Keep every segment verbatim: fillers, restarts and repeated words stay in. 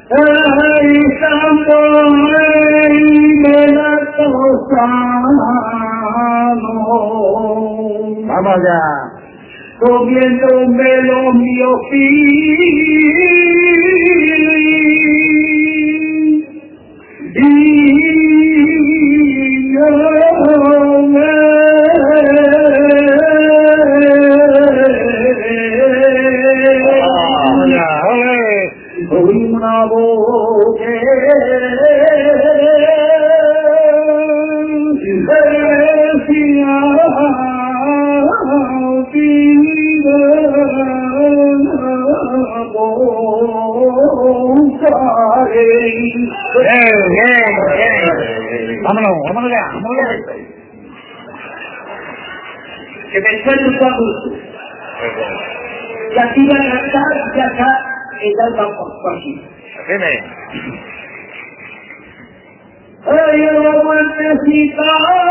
Vamos allá. Comiéndome los míos y yo me oí una voz que decía Bien, bien, bien. Vámonos, vámonos ya, vámonos ya. que me encuentro a gusto. Y aquí van a cantar y acá está el campo aquí. Dime. Ay, la muertecita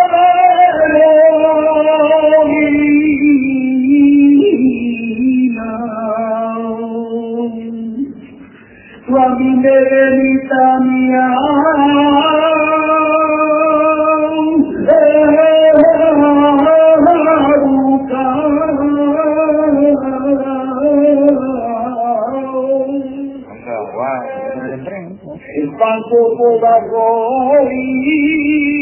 tú a mi negrita mía, el banco por arroz